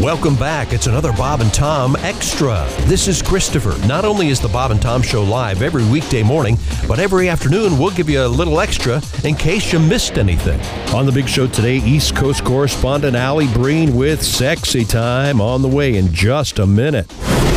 Welcome back. It's another Bob and Tom Extra. This is Christopher. Not only is the Bob and Tom Show live every weekday morning, but every afternoon we'll give you a little extra in case you missed anything. On the big show today, East Coast correspondent Allie Breen with Sexy Time on the way in just a minute.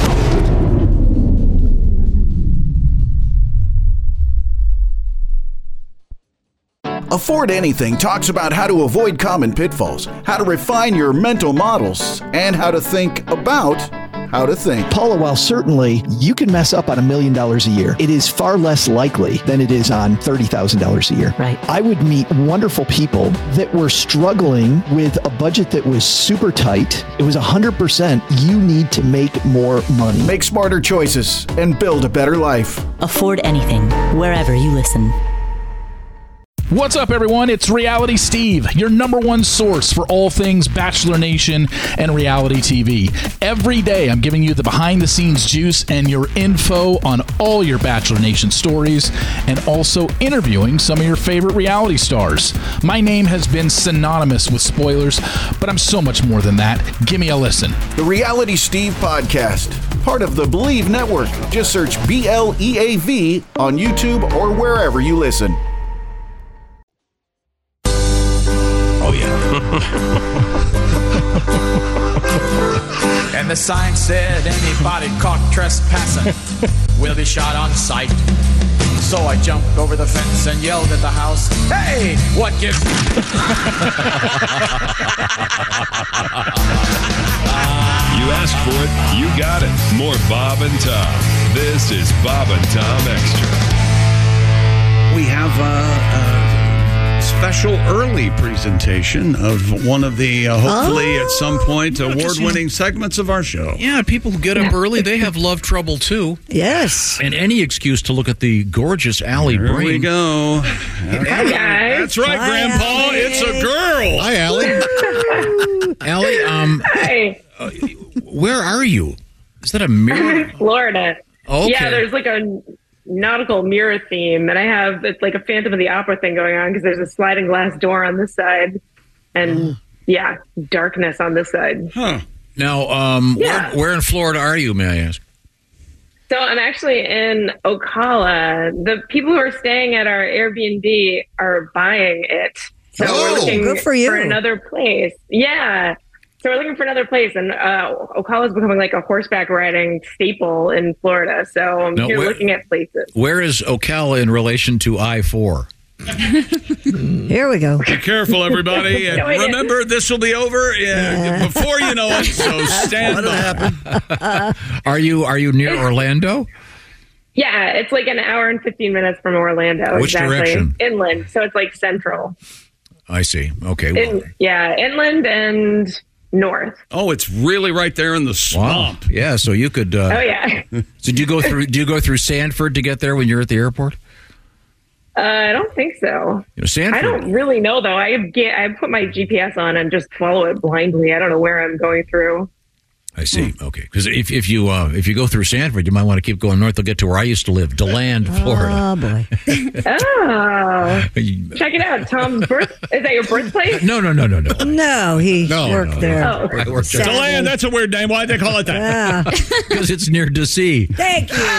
Afford Anything talks about how to avoid common pitfalls, how to refine your mental models, and how to think about how to think. Paula, while certainly you can mess up on $1 million a year, it is far less likely than it is on $30,000 a year. Right. I would meet wonderful people that were struggling with a budget that was super tight. It was 100% you need to make more money. Make smarter choices and build a better life. Afford Anything, wherever you listen. What's up, everyone? It's Reality Steve, your number one source for all things Bachelor Nation and reality TV. Every day, I'm giving you the behind-the-scenes juice and your info on all your Bachelor Nation stories, and also interviewing some of your favorite reality stars. My name has been synonymous with spoilers, but I'm so much more than that. Give me a listen. The Reality Steve Podcast, part of the Believe Network. Just search BLEAV on YouTube or wherever you listen. Oh, yeah. And the sign said anybody caught trespassing will be shot on sight. So I jumped over the fence and yelled at the house, "Hey, what gives..." You asked for it, you got it. More Bob and Tom. This is Bob and Tom Extra. We have a special early presentation of one of the, hopefully at some point, award-winning segments of our show. Yeah, people who get up early, they have love trouble, too. Yes. And any excuse to look at the gorgeous Allie Breen. Here we go. Hi, guys. That's right, Hi, Grandpa. Allie. It's a girl. Hi, Allie. Allie, Hi. Where are you? Is that a mirror? Florida. Okay. Yeah, there's like a nautical mirror theme, and it's like a Phantom of the Opera thing going on because there's a sliding glass door on this side, and darkness on this side. Huh. Now, where in Florida are you, may I ask? So I'm actually in Ocala. The people who are staying at our Airbnb are buying it. So we're looking good for you. for another place. Yeah. So we're looking for another place, and Ocala is becoming like a horseback riding staple in Florida. So I'm here looking at places. Where is Ocala in relation to I-4? Here we go. Be careful, everybody. And remember, this will be over before you know it, so stand by. Are you near Orlando? Yeah, it's like an hour and 15 minutes from Orlando. Which direction? Inland. So it's like central. I see. Okay. Inland and north. Oh, it's really right there in the swamp. Wow. Yeah, so you could. Oh yeah. So do you go through Sanford to get there when you're at the airport? I don't think so. Sanford. I don't really know though. I put my GPS on and just follow it blindly. I don't know where I'm going through. I see. Okay, because if you go through Sanford, you might want to keep going north. They'll get to where I used to live, DeLand, Florida. Oh boy! Check it out. Tom's birth. Is that your birthplace? No. No, he worked there. Oh. I worked there. DeLand, that's a weird name. Why'd they call it that? Yeah. Because it's near DC. Thank you.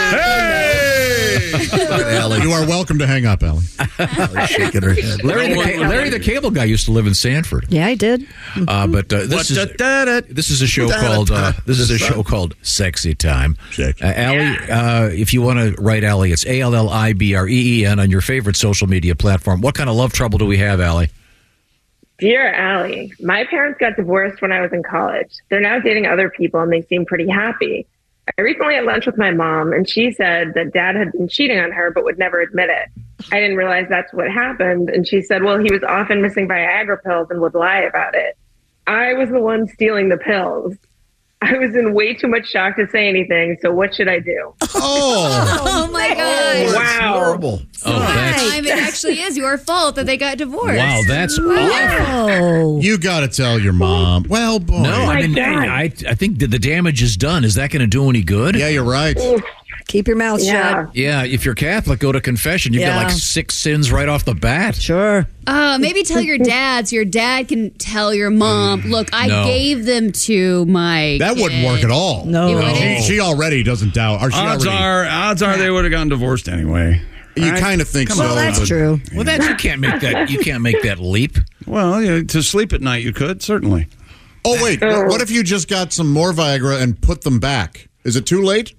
Hey! You are welcome to hang up, Allie. Shaking her head. Larry the Cable Guy used to live in Sanford. Yeah, I did. But this is a show called Sexy Time. Allie, if you want to write Allie, it's ALLIBREEN on your favorite social media platform. What kind of love trouble do we have, Allie? Dear Allie, my parents got divorced when I was in college. They're now dating other people and they seem pretty happy. I recently had lunch with my mom and she said that dad had been cheating on her but would never admit it. I didn't realize that's what happened. And she said, well, he was often missing Viagra pills and would lie about it. I was the one stealing the pills. I was in way too much shock to say anything, so what should I do? Oh my gosh. Wow. Horrible. It actually is your fault that they got divorced. Wow, that's awful. You got to tell your mom. Well, boy. No, I think the damage is done. Is that going to do any good? Yeah, you're right. Keep your mouth shut. Yeah, if you're Catholic, go to confession. You've got like 6 sins right off the bat. Sure. Maybe tell your dad so your dad can tell your mom, look, I gave them to my That kid. wouldn't work at all. No. She already doesn't doubt. Or Odds are they would have gotten divorced anyway. You kind of think so. Well, that's true. Well, you can't make that. You can't make that leap. Well, to sleep at night, you could certainly. Oh wait, what if you just got some more Viagra and put them back? Is it too late?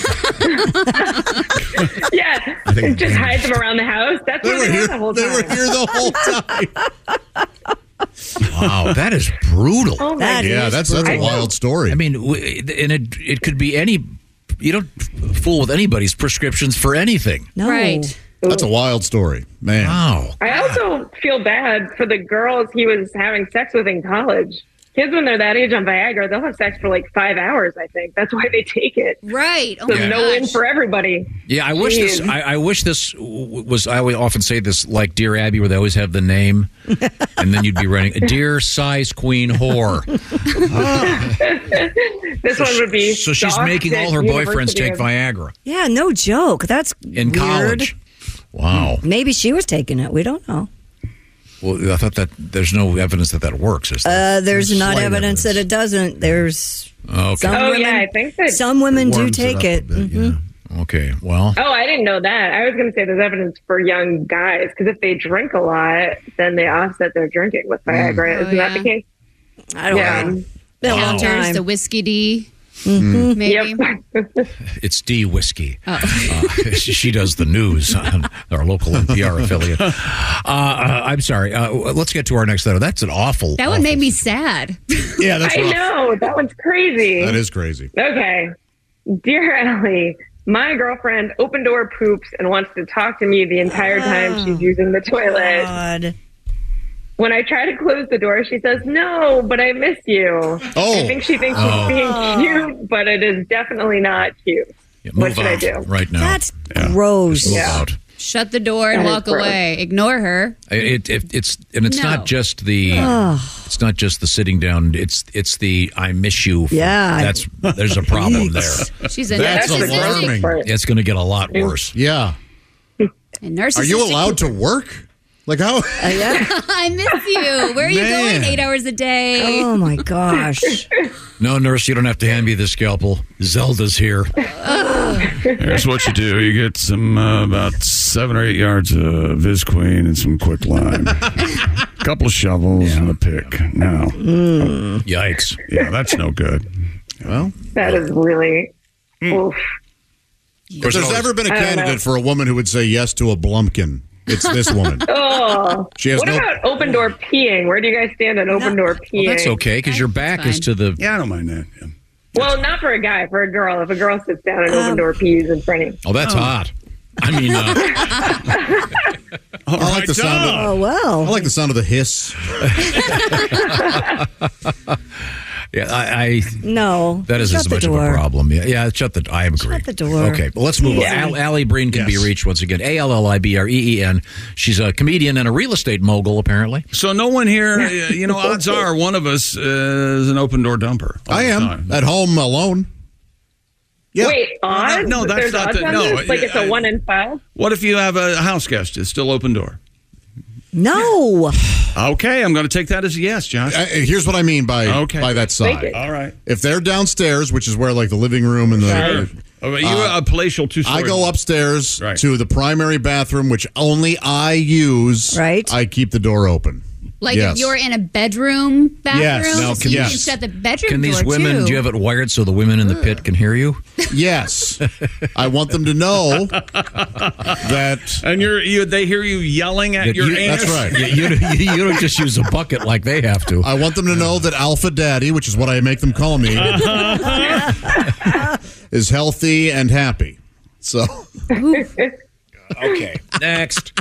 Yeah, just hide them around the house. That's what they were the whole time. They were here the whole time. Wow, that is brutal. Oh that's a wild story. I mean, and it could be any. You don't fool with anybody's prescriptions for anything. No. Right. That's a wild story, man. Wow. I also feel bad for the girls he was having sex with in college. Kids, when they're that age on Viagra, they'll have sex for like 5 hours, I think. That's why they take it. Right. So no win for everybody. Yeah, I wish this. I wish this was. I always often say this, like Dear Abby, where they always have the name, and then you'd be writing "Dear Size Queen Whore." This one would be. So she's making all her boyfriends take Viagra. Yeah, no joke. That's in weird. college. Wow. Maybe she was taking it. We don't know. Well, I thought that there's no evidence that works. Is there? There's not evidence that it doesn't. There's some women, I think that some women do take it. Okay, well. Oh, I didn't know that. I was going to say there's evidence for young guys because if they drink a lot, then they offset their drinking with Viagra. Isn't that the case? I don't know. Counters the whiskey D. Mm-hmm. Maybe. Yep. It's D Whiskey. She does the news on our local NPR affiliate. I'm sorry. Let's get to our next letter. That's an awful. That one made me sad. Yeah, that's I rough. know. That one's crazy. That is crazy. Okay. Dear Allie, my girlfriend open door poops and wants to talk to me the entire time she's using the toilet. God. When I try to close the door, she says, no, but I miss you. Oh. I think she thinks she's being cute, but it is definitely not cute. Yeah, what should I do? Right now. That's gross. Move out. Shut the door and That is walk gross. away. Ignore her. It's not just the it's not just the sitting down. It's the I miss you. Yeah. There's a problem there. She's a That's narcissistic. alarming. It's going to get a lot worse. Yeah. And narcissistic. Are you allowed to work? Like how? I miss you. Where are you Man. going 8 hours a day? Oh my gosh. No, nurse, you don't have to hand me the scalpel. Zelda's here. Here's what you do. You get some about 7 or 8 yards of Visqueen and some quick lime. A couple of shovels and a pick. Now. Yikes. Yeah, that's no good. Well, That is really oof. if there's ever been a candidate for a woman who would say yes to a Blumpkin, it's this woman. Oh. She has What about open door peeing? Where do you guys stand on open door peeing? Well, that's okay because your back is to the. Yeah, I don't mind that. Yeah. Well, not for a guy, for a girl. If a girl sits down and open door pees in front of you. Oh, that's hot. I mean, I like the sound. Oh well. I like the sound of the hiss. yeah, I No. that is Shut as the much of door. a problem. Yeah, shut the. I agree. Shut the door. Okay, well, let's move on. Allie Breen can be reached once again. ALLIBREEN. She's a comedian and a real estate mogul, apparently. So no one here, odds are one of us is an open door dumper. I am at home alone. Yeah. Wait, odds? No, that's There's not odds the- on no, this? Like it's a 1 in 5? What if you have a house guest? It's still open door. No. Okay, I'm going to take that as a yes, Josh. Here's what I mean by that Take side. it. All right. If they're downstairs, which is where like the living room and the You're a palatial two-story. I go upstairs Right. to the primary bathroom, which only I use. Right. I keep the door open. Like Yes. if you're in a bedroom bathroom, Yes. Now, so you yes. can shut the bedroom Can these door women? too. Do you have it wired so the women in the pit can hear you? Yes. I want them to know that. And they hear you yelling at your anus. That's right. You don't just use a bucket like they have to. I want them to know that Alpha Daddy, which is what I make them call me, is healthy and happy. So. Okay. Next.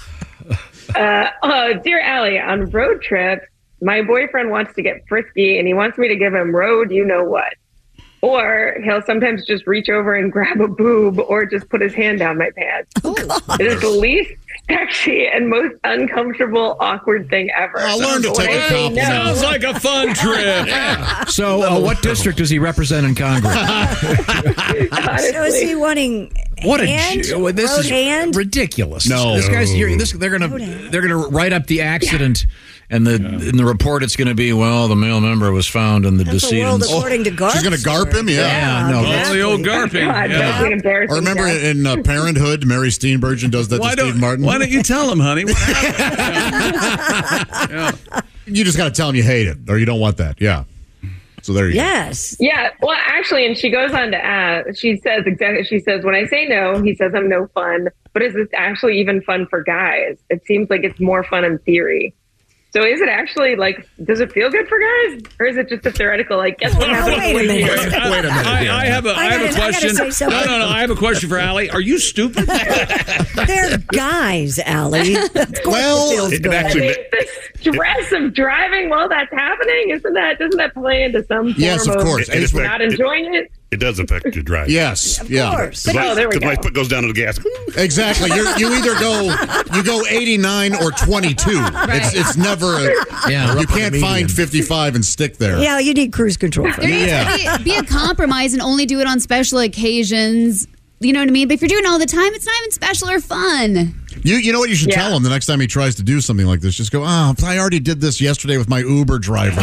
Dear Allie, on road trips, my boyfriend wants to get frisky and he wants me to give him road, you know what? Or he'll sometimes just reach over and grab a boob or just put his hand down my pants. It is the least sexy and most uncomfortable, awkward thing ever. I'll learn to take a compliment. Sounds like a fun trip. So what district does he represent in Congress? So is he wanting this is hand? ridiculous. No. This guy's they're gonna write up the accident. And in the report, it's going to be, well, the male member was found in the decedent's. According to Garp. She's going to garp him, The old garping. God, Or remember in Parenthood, Mary Steenburgen does that to Steve Martin? Why don't you tell him, honey? What happened? You just got to tell him you hate it, or you don't want that. Yeah. So there you go. Yes. Yeah. Well, actually, and she goes on to add, she says, when I say no, he says I'm no fun. But is this actually even fun for guys? It seems like it's more fun in theory. So is it actually does it feel good for guys? Or is it just a theoretical, guess what happened? Wait a minute. I have a question. No, I have a question for Allie. Are you stupid? They're guys, Allie. Of course it feels good. The stress of driving while that's happening, doesn't that play into some form Yes, of course. Of not enjoying it? It does affect your drive. Yes. Of yeah. course. Because my foot goes down to the gas. Exactly. You either go 89 or 22. Right. It's never you can't find 55 and stick there. Yeah, you need cruise control for There needs to be a compromise and only do it on special occasions. You know what I mean? But if you're doing it all the time, it's not even special or fun. You know what you should tell him the next time he tries to do something like this? Just go, I already did this yesterday with my Uber driver.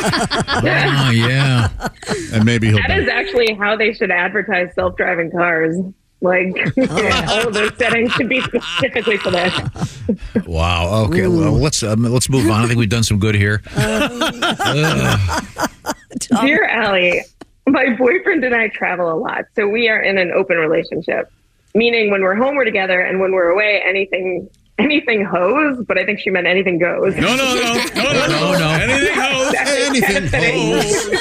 Yeah. And maybe he'll That is actually how they should advertise self-driving cars. All of those settings should be specifically for this. Wow. Okay. Well, let's move on. I think we've done some good here. Dear Allie, my boyfriend and I travel a lot, so we are in an open relationship. Meaning when we're home, we're together, and when we're away, anything hoes, but I think she meant anything goes. No. Anything hoes. Anything hoes.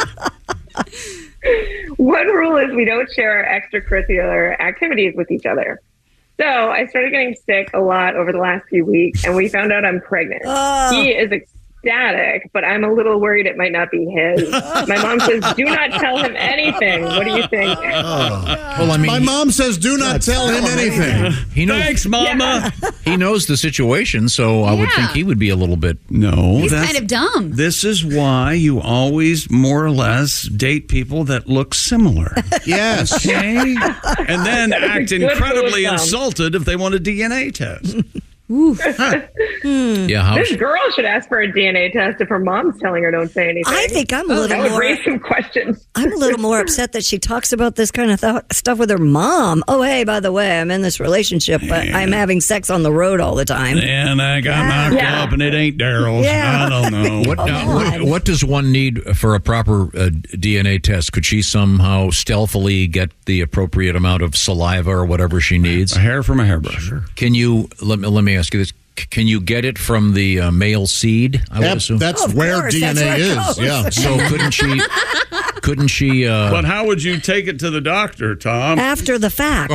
One rule is we don't share our extracurricular activities with each other. So I started getting sick a lot over the last few weeks, and we found out I'm pregnant. He is ecstatic, but I'm a little worried it might not be his. My mom says, do not tell him anything. What do you think? Well, I mean, my mom says, do not tell him anything. Thanks, Mama. Yeah. He knows the situation, so I would think he would be a little bit. No, He's kind of dumb. This is why you always more or less date people that look similar. Yes. Okay? And then act incredibly insulted if they want a DNA test. Yeah, this girl should ask for a DNA test if her mom's telling her don't say anything. I think I'm a little that would more raise some questions. I'm a little more upset that she talks about this kind of stuff with her mom. Oh, hey, by the way, I'm in this relationship, but I'm having sex on the road all the time. And I got knocked up, and it ain't Daryl's. Yeah. I don't know. What does one need for a proper DNA test? Could she somehow stealthily get the appropriate amount of saliva or whatever she needs? A hair from a hairbrush. Can you let me ask you this? Can you get it from the male seed? I would assume that's where DNA is. Yeah. So couldn't she? But how would you take it to the doctor, Tom? After the fact.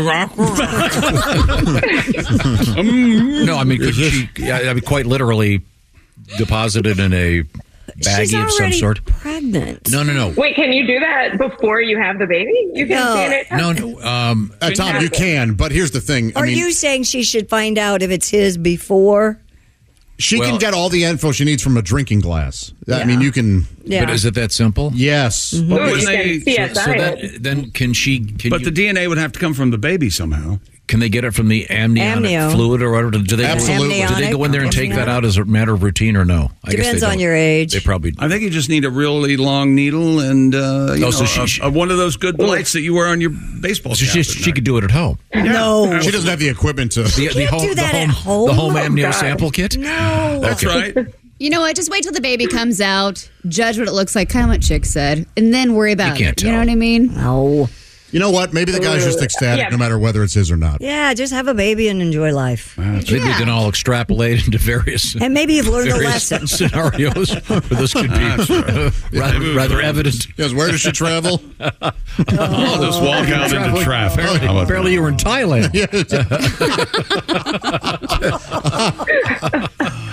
No, I mean, could she? I mean, quite literally deposited in a baggie of some sort. Pregnant. No. Wait, can you do that before you have the baby? You can DNA test? No. Tom, you can, but here's the thing. Are you saying she should find out if it's his before? She can get all the info she needs from a drinking glass. I mean, you can. Yeah. But is it that simple? Yes. Mm-hmm. Then can she? But the DNA would have to come from the baby somehow. Can they get it from the amniotic fluid or whatever? Do they Absolutely. Do they go in there and take that out as a matter of routine or no? I Depends guess they on your age. They probably. I think you just need a really long needle and one of those good lights that you wear on your baseball cap. She could do it at home. Yeah. No, she doesn't have the equipment to. You can't do that at home. The home amnio sample kit. No, that's right. You know what? Just wait till the baby comes out, judge what it looks like, kind of what Chick said, and then worry about it. You know what I mean? No. You know what? Maybe the guy's just ecstatic no matter whether it's his or not. Yeah, just have a baby and enjoy life. I think we can all extrapolate into various... And maybe you've learned a lesson. ...scenarios where this could be rather evident. Yes, where does she travel? Just walk out into traffic. Apparently you were in Thailand.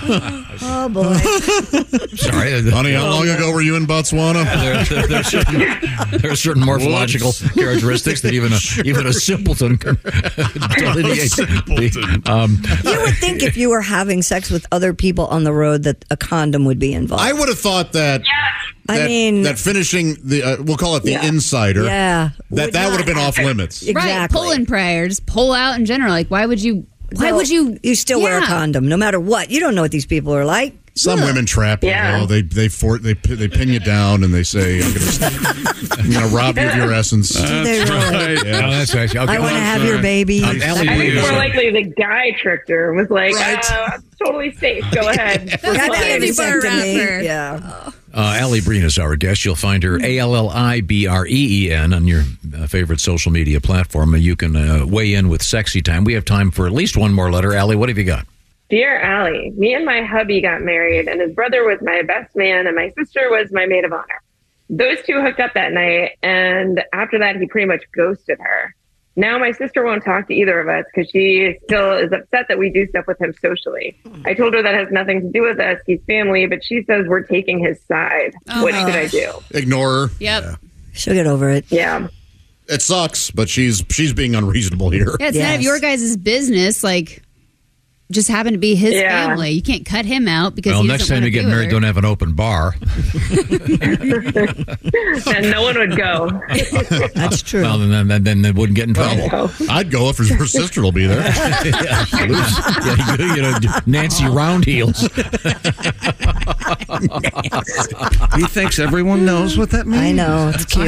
Oh, boy. Sorry. Honey, how long ago were you in Botswana? There are certain morphological characteristics that even a simpleton can delineate. You would think if you were having sex with other people on the road that a condom would be involved. I would have thought that. That finishing the we'll call it the insider. Yeah, that would have been off limits. Exactly. Right, pull-in prayer, just pull out in general. Like, why would you? You still wear a condom no matter what. You don't know what these people are like. Some women trap you. Yeah. They pin you down and they say, "I'm going to rob you of your essence." That's right. Yeah, that's right. Okay. I want to have your baby. I think more likely the guy tricked her and was like, totally safe. Go ahead. Got candy bar wrapper. Yeah. Allie Breen is our guest. You'll find her ALLIBREEN on your favorite social media platform. You can weigh in with Sexy Time. We have time for at least one more letter. Allie, what have you got? Dear Allie, me and my hubby got married, and his brother was my best man, and my sister was my maid of honor. Those two hooked up that night, and after that, he pretty much ghosted her. Now my sister won't talk to either of us because she still is upset that we do stuff with him socially. I told her that has nothing to do with us. He's family, but she says we're taking his side. What should I do? Ignore her. Yep. Yeah. She'll get over it. Yeah. It sucks, but she's being unreasonable here. Yeah, it's none of your guys' business. Like, just happen to be his family. You can't cut him out because he next doesn't time you get married, don't have an open bar. And no one would go. That's true. Well, then they wouldn't get in trouble. I'd go if her sister will be there. Nancy Roundheels. He thinks everyone knows what that means. I know. It's cute.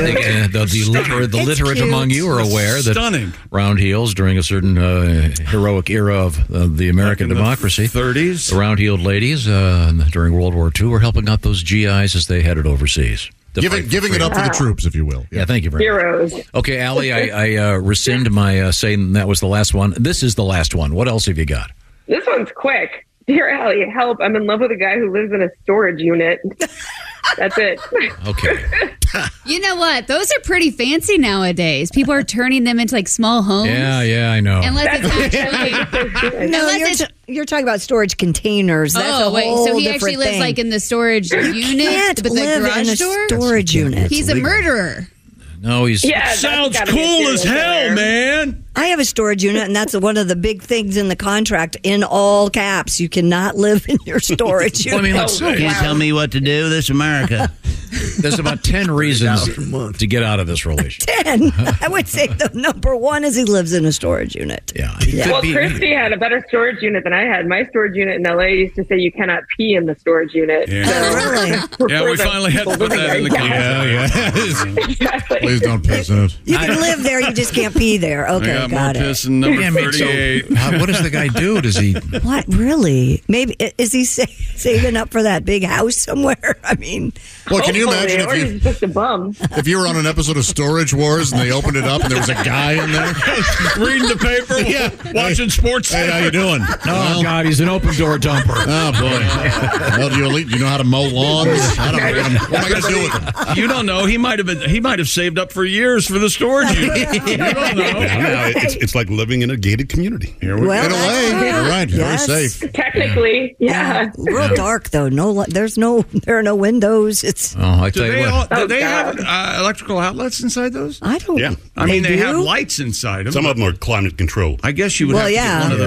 The literate among you are aware that Stunning. Roundheels, during a certain heroic era of the American democracy, the 30s, the round-heeled ladies during World War II were helping out those GIs as they headed overseas. Giving it up for the troops, if you will. Yeah, thank you very much. Heroes. Okay, Allie, I rescind my saying that was the last one. This is the last one. What else have you got? This one's quick. Dear Allie, help. I'm in love with a guy who lives in a storage unit. That's it. Okay. You know what? Those are pretty fancy nowadays. People are turning them into like small homes. Yeah, I know. Unless it's actually... No, you're talking about storage containers. That's a whole so he different actually lives thing. like in the storage unit, but the live garage in a door? storage unit. He's a murderer. No, he's... Sounds cool as hell, man. I have a storage unit, and that's one of the big things in the contract in all caps. You cannot live in your storage unit. Can you tell me what to do? This America. There's about 10 reasons to get out of this relationship. 10. I would say the number one is he lives in a storage unit. Yeah. Well, Christy had a better storage unit than I had. My storage unit in LA used to say you cannot pee in the storage unit. Yeah. Oh, really? Yeah, we finally had to put that in the contract. Exactly. Please don't piss in it. You can live there, you just can't pee there. Okay, got it. Piss in number 38. What does the guy do? Does he... What, really? Maybe, is he saving up for that big house somewhere? I mean... Well, can you imagine or he's just a bum. if you were on an episode of Storage Wars and they opened it up and there was a guy in there reading the paper, watching sports. Hey, how you doing? Oh, God, he's an open door dumper. Oh, boy. Well, do you know how to mow lawns? What am I going to do with him? You don't know. He might have saved up for years for the storage unit. You don't know. Yeah, it's like living in a gated community. Here we in a way. You're right. Yes. Very safe. Technically, yeah. Real dark, though. There are no windows. I tell you what. Do they have electrical outlets inside those? I don't. Yeah. I mean, they do? have lights inside them. Some of them are climate controlled. I guess you would have to get one of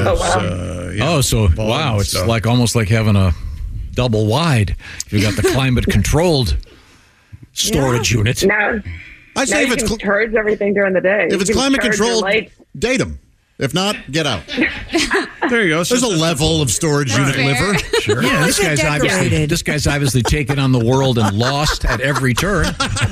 those. Wow. It's like almost like having a double wide. You got the climate controlled storage unit. Now, I say if you it's can charge everything during the day. if it's You can climate charge your controlled, lights. date them. If not, get out. There you go. There's a level of storage unit liver. Sure. Yeah, this guy's obviously taken on the world and lost at every turn.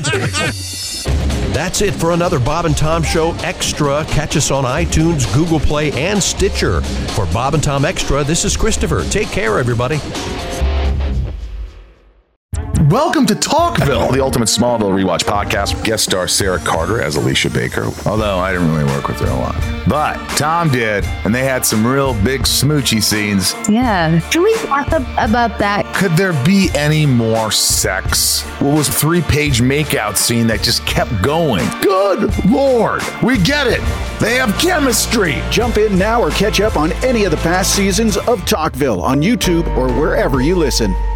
That's it for another Bob and Tom Show Extra. Catch us on iTunes, Google Play, and Stitcher. For Bob and Tom Extra, this is Christopher. Take care, everybody. Welcome to Talkville, the ultimate Smallville rewatch podcast. Guest star Sarah Carter as Alicia Baker, although I didn't really work with her a lot. But Tom did, and they had some real big smoochy scenes. Yeah. Can we talk about that Could there be any more sex? What was a 3-page makeout scene that just kept going? Good Lord, we get it. They have chemistry. Jump in now or catch up on any of the past seasons of Talkville on YouTube or wherever you listen.